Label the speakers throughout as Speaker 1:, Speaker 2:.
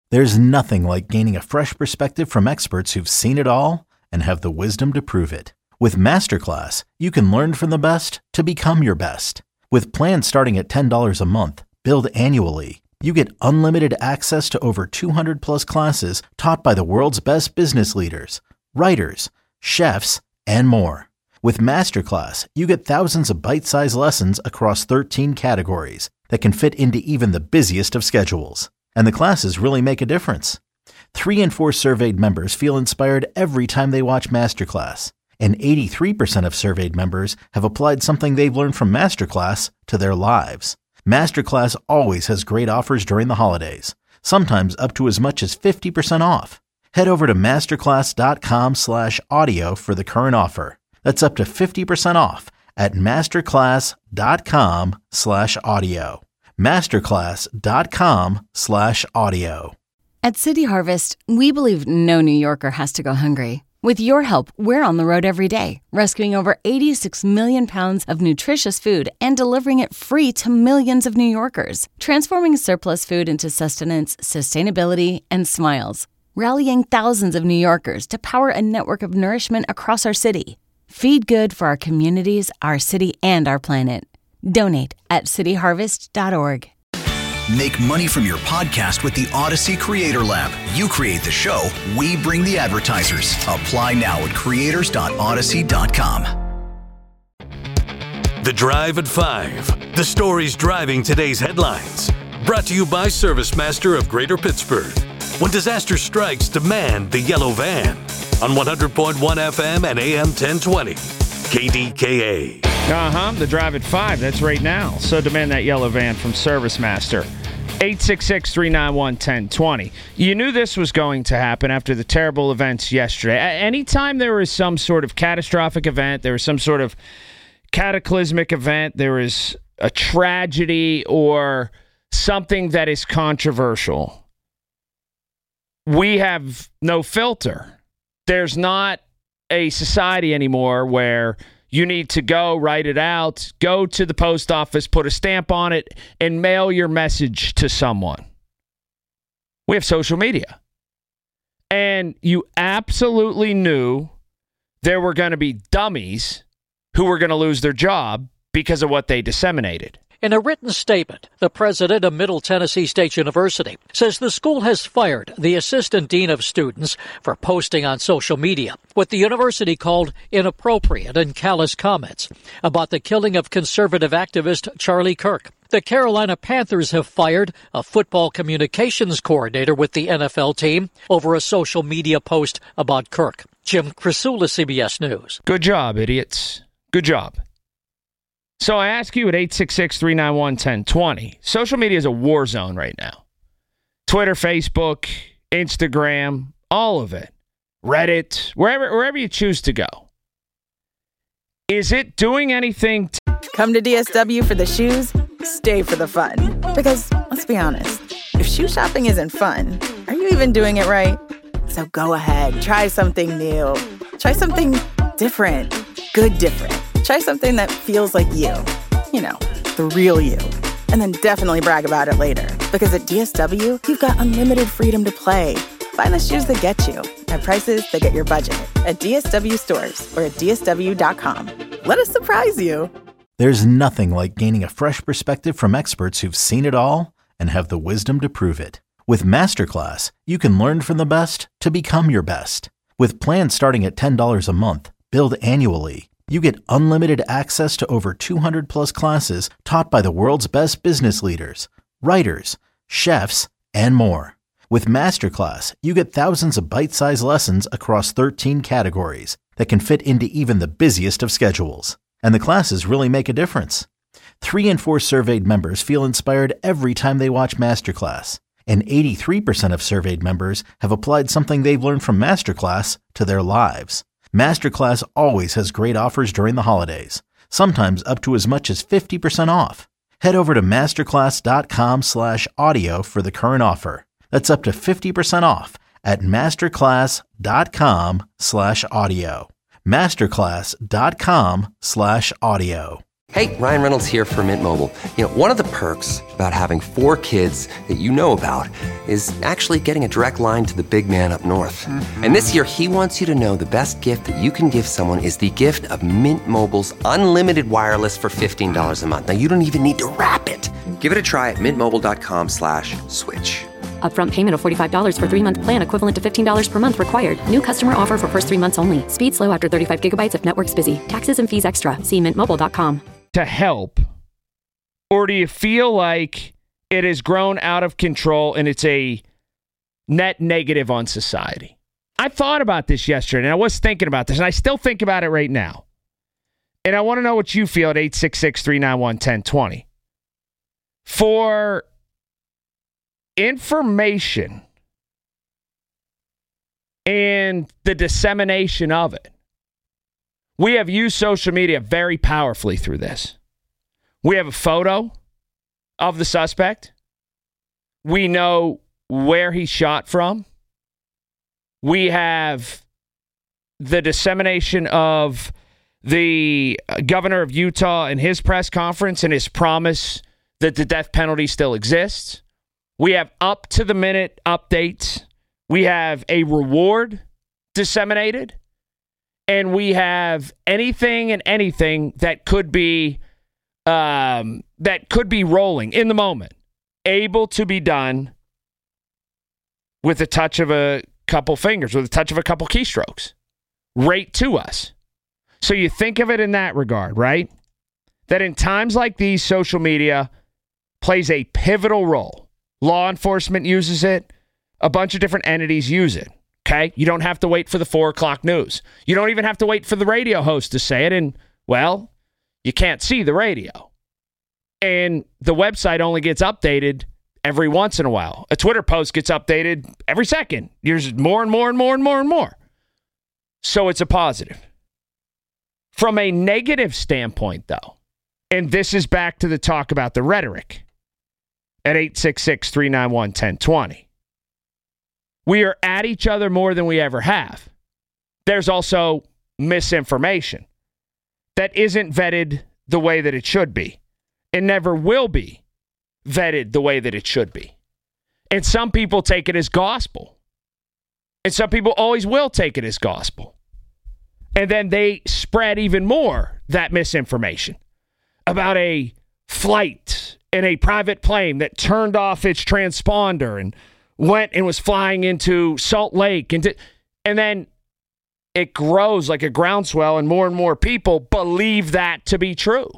Speaker 1: There's nothing like gaining a fresh perspective from experts who've seen it all and have the wisdom to prove it. With Masterclass, you can learn from the best to become your best. With plans starting at $10 a month, billed annually, you get unlimited access to over 200 plus classes taught by the world's best business leaders, writers, chefs, and more. With Masterclass, you get thousands of bite-sized lessons across 13 categories that can fit into even the busiest of schedules. And the classes really make a difference. 3 in 4 surveyed members feel inspired every time they watch Masterclass. And 83% of surveyed members have applied something they've learned from Masterclass to their lives. Masterclass always has great offers during the holidays, sometimes up to as much as 50% off. Head over to masterclass.com/audio for the current offer. That's up to 50% off at masterclass.com/audio. masterclass.com/audio.
Speaker 2: At City Harvest, we believe no New Yorker has to go hungry. With your help, we're on the road every day, rescuing over 86 million pounds of nutritious food and delivering it free to millions of New Yorkers, transforming surplus food into sustenance, sustainability, and smiles, rallying thousands of New Yorkers to power a network of nourishment across our city. Feed good for our communities, our city, and our planet. Donate at cityharvest.org.
Speaker 3: Make money from your podcast with the Odyssey Creator Lab. You create the show, we bring the advertisers. Apply now at creators.odyssey.com.
Speaker 4: The Drive at 5. The stories driving today's headlines. Brought to you by ServiceMaster of Greater Pittsburgh. When disaster strikes, demand the yellow van. On 100.1 FM and AM 1020. KDKA.
Speaker 5: The Drive at 5. That's right now. So demand that yellow van from ServiceMaster. 866-391-1020. You knew this was going to happen after the terrible events yesterday. Anytime there was some sort of catastrophic event, there was some sort of cataclysmic event, there was a tragedy or something that is controversial, we have no filter. There's not a society anymore where you need to go write it out, go to the post office, put a stamp on it, and mail your message to someone. We have social media. And you absolutely knew there were going to be dummies who were going to lose their job because of what they disseminated.
Speaker 6: In a written statement, the president of Middle Tennessee State University says the school has fired the assistant dean of students for posting on social media what the university called inappropriate and callous comments about the killing of conservative activist Charlie Kirk. The Carolina Panthers have fired a football communications coordinator with the NFL team over a social media post about Kirk. Jim Krasula, CBS News.
Speaker 5: Good job, idiots. Good job. So I ask you at 866-391-1020. Social media is a war zone right now. Twitter, Facebook, Instagram, all of it. Reddit, wherever you choose to go. Is it doing anything?
Speaker 7: Come to DSW for the shoes, stay for the fun. Because, let's be honest, if shoe shopping isn't fun, are you even doing it right? So go ahead, try something new. Try something different. Good different. Try something that feels like you. You know, the real you. And then definitely brag about it later. Because at DSW, you've got unlimited freedom to play. Find the shoes that get you at prices that get your budget at DSW stores or at DSW.com. Let us surprise you.
Speaker 1: There's nothing like gaining a fresh perspective from experts who've seen it all and have the wisdom to prove it. With Masterclass, you can learn from the best to become your best. With plans starting at $10 a month, billed annually, you get unlimited access to over 200 plus classes taught by the world's best business leaders, writers, chefs, and more. With Masterclass, you get thousands of bite-sized lessons across 13 categories that can fit into even the busiest of schedules. And the classes really make a difference. 3 in 4 surveyed members feel inspired every time they watch Masterclass. And 83% of surveyed members have applied something they've learned from Masterclass to their lives. Masterclass always has great offers during the holidays, sometimes up to as much as 50% off. Head over to masterclass.com/audio for the current offer. That's up to 50% off at masterclass.com/audio. masterclass.com/audio.
Speaker 8: Hey, Ryan Reynolds here for Mint Mobile. You know, one of the perks about having 4 kids that you know about is actually getting a direct line to the big man up north. Mm-hmm. And this year, he wants you to know the best gift that you can give someone is the gift of Mint Mobile's unlimited wireless for $15 a month. Now, you don't even need to wrap it. Give it a try at mintmobile.com/switch.
Speaker 9: Upfront payment of $45 for 3-month plan equivalent to $15 per month required. New customer offer for first 3 months only. Speed slow after 35 gigabytes if network's busy. Taxes and fees extra. See mintmobile.com.
Speaker 5: To help, or do you feel like it has grown out of control and it's a net negative on society? I thought about this yesterday, and I was thinking about this, and I still think about it right now. And I want to know what you feel at 866-391-1020. For information and the dissemination of it, we have used social media very powerfully through this. We have a photo of the suspect. We know where he shot from. We have the dissemination of the governor of Utah and his press conference and his promise that the death penalty still exists. We have up-to-the-minute updates. We have a reward disseminated. And we have anything and anything that could be rolling in the moment, able to be done with the touch of a couple fingers, with the touch of a couple keystrokes, right to us. So you think of it in that regard, right? That in times like these, social media plays a pivotal role. Law enforcement uses it. A bunch of different entities use it. Okay? You don't have to wait for the 4 o'clock news. You don't even have to wait for the radio host to say it. And, well, you can't see the radio. And the website only gets updated every once in a while. A Twitter post gets updated every second. There's more and more and more and more and more. So it's a positive. From a negative standpoint, though, and this is back to the talk about the rhetoric at 866-391-1020. We are at each other more than we ever have. There's also misinformation that isn't vetted the way that it should be. It never will be vetted the way that it should be. And some people take it as gospel. And some people always will take it as gospel. And then they spread even more that misinformation about a flight in a private plane that turned off its transponder and went and was flying into Salt Lake. And then it grows like a groundswell and more people believe that to be true.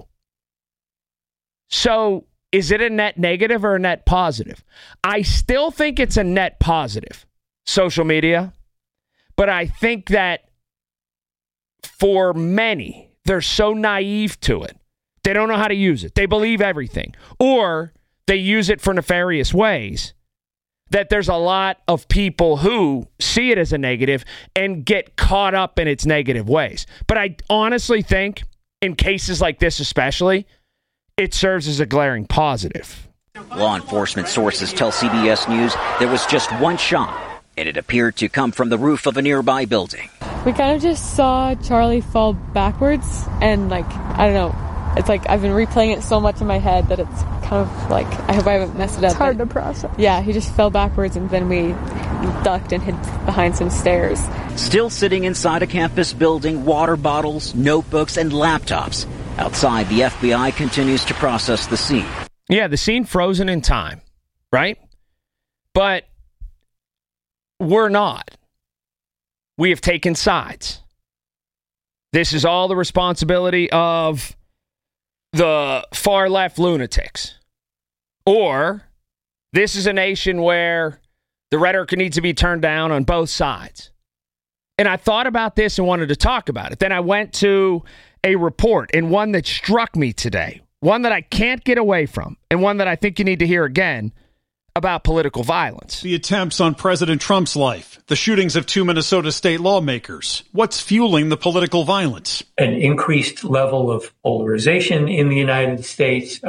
Speaker 5: So is it a net negative or a net positive? I still think it's a net positive, social media. But I think that for many, they're so naive to it. They don't know how to use it. They believe everything. Or they use it for nefarious ways. That there's a lot of people who see it as a negative and get caught up in its negative ways. But I honestly think, in cases like this especially, it serves as a glaring positive.
Speaker 10: Law enforcement sources tell CBS News there was just one shot, and it appeared to come from the roof of a nearby building.
Speaker 11: We kind of just saw Charlie fall backwards, and I don't know. It's like I've been replaying it so much in my head that it's kind of like, I hope I haven't messed it up.
Speaker 12: It's hard to process.
Speaker 11: Yeah, he just fell backwards and then we ducked and hid behind some stairs.
Speaker 10: Still sitting inside a campus building, water bottles, notebooks, and laptops. Outside, the FBI continues to process the scene.
Speaker 5: Yeah, the scene frozen in time, right? But we're not. We have taken sides. This is all the responsibility of the far left lunatics. Or this is a nation where the rhetoric needs to be turned down on both sides. And I thought about this and wanted to talk about it. Then I went to a report, and one that struck me today, one that I can't get away from, and one that I think you need to hear again, about political violence.
Speaker 13: The attempts on President Trump's life, the shootings of 2 Minnesota state lawmakers. What's fueling the political violence?
Speaker 14: An increased level of polarization in the United States, of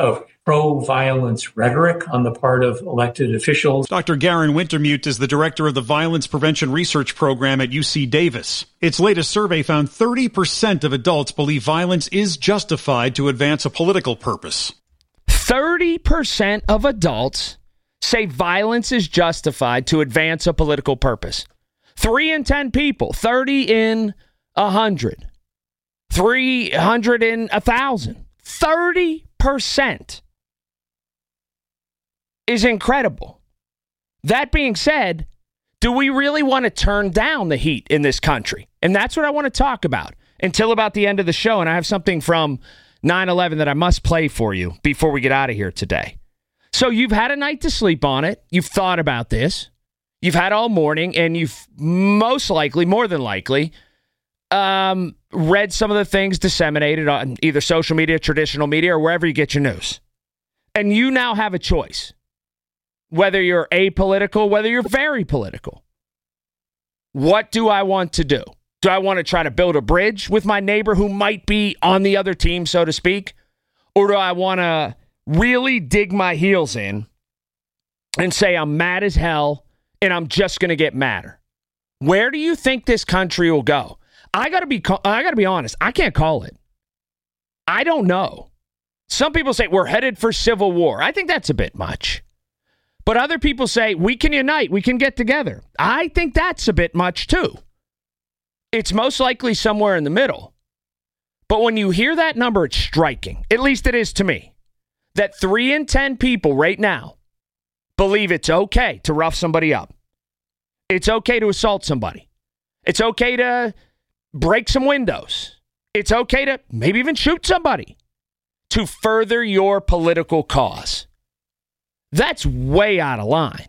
Speaker 12: pro-violence rhetoric on the part of elected officials.
Speaker 13: Dr. Garen Wintermute is the director of the Violence Prevention Research Program at UC Davis. Its latest survey found 30% of adults believe violence is justified to advance a political purpose.
Speaker 5: 30% of adults say violence is justified to advance a political purpose. 3 in 10 people, 30 in 100, 300 in 1,000. 30% is incredible. That being said, do we really want to turn down the heat in this country? And that's what I want to talk about until about the end of the show. And I have something from 9/11 that I must play for you before we get out of here today. So you've had a night to sleep on it. You've thought about this. You've had all morning, and you've most likely, more than likely, read some of the things disseminated on either social media, traditional media, or wherever you get your news. And you now have a choice. Whether you're apolitical, whether you're very political. What do I want to do? Do I want to try to build a bridge with my neighbor who might be on the other team, so to speak? Or do I want to really dig my heels in and say I'm mad as hell and I'm just going to get madder? Where do you think this country will go? I got to be honest. I can't call it. I don't know. Some people say we're headed for civil war. I think that's a bit much. But other people say we can unite, we can get together. I think that's a bit much too. It's most likely somewhere in the middle. But when you hear that number, it's striking. At least it is to me. That 3 in 10 people right now believe it's okay to rough somebody up. It's okay to assault somebody. It's okay to break some windows. It's okay to maybe even shoot somebody to further your political cause. That's way out of line.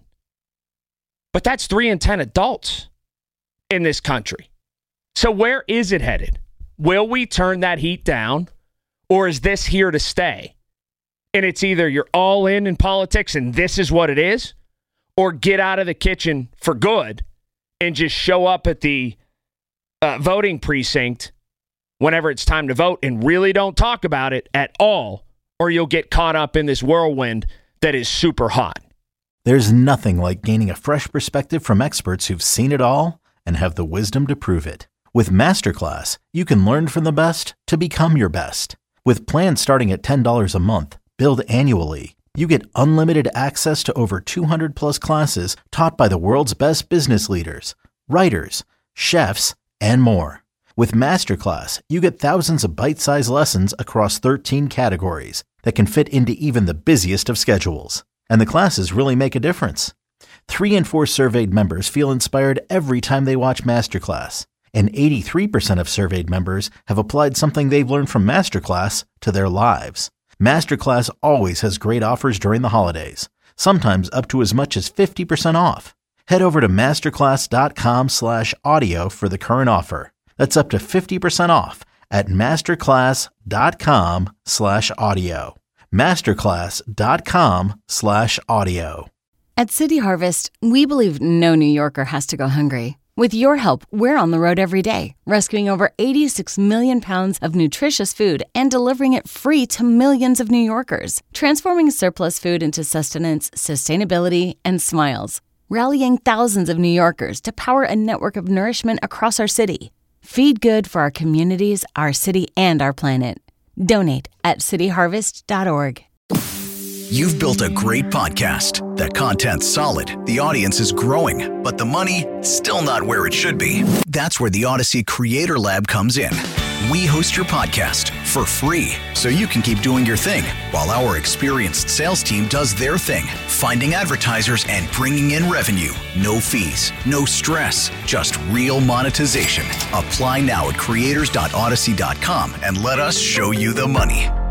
Speaker 5: But that's 3 in 10 adults in this country. So where is it headed? Will we turn that heat down, or is this here to stay? And it's either you're all in politics and this is what it is, or get out of the kitchen for good and just show up at the voting precinct whenever it's time to vote and really don't talk about it at all, or you'll get caught up in this whirlwind that is super hot.
Speaker 1: There's nothing like gaining a fresh perspective from experts who've seen it all and have the wisdom to prove it. With Masterclass, you can learn from the best to become your best. With plans starting at $10 a month, billed annually, you get unlimited access to over 200 plus classes taught by the world's best business leaders, writers, chefs, and more. With Masterclass, you get thousands of bite-sized lessons across 13 categories that can fit into even the busiest of schedules. And the classes really make a difference. 3 in 4 surveyed members feel inspired every time they watch Masterclass. And 83% of surveyed members have applied something they've learned from Masterclass to their lives. Masterclass always has great offers during the holidays, sometimes up to as much as 50% off. Head over to masterclass.com/audio for the current offer. That's up to 50% off at masterclass.com/audio. masterclass.com/audio.
Speaker 2: At City Harvest, we believe no New Yorker has to go hungry. With your help, we're on the road every day, rescuing over 86 million pounds of nutritious food and delivering it free to millions of New Yorkers, transforming surplus food into sustenance, sustainability, and smiles, rallying thousands of New Yorkers to power a network of nourishment across our city. Feed good for our communities, our city, and our planet. Donate at cityharvest.org.
Speaker 3: You've built a great podcast. The content's solid, the audience is growing, but the money, still not where it should be. That's where the Odyssey Creator Lab comes in. We host your podcast for free, so you can keep doing your thing, while our experienced sales team does their thing, finding advertisers and bringing in revenue. No fees, no stress, just real monetization. Apply now at creators.odyssey.com and let us show you the money.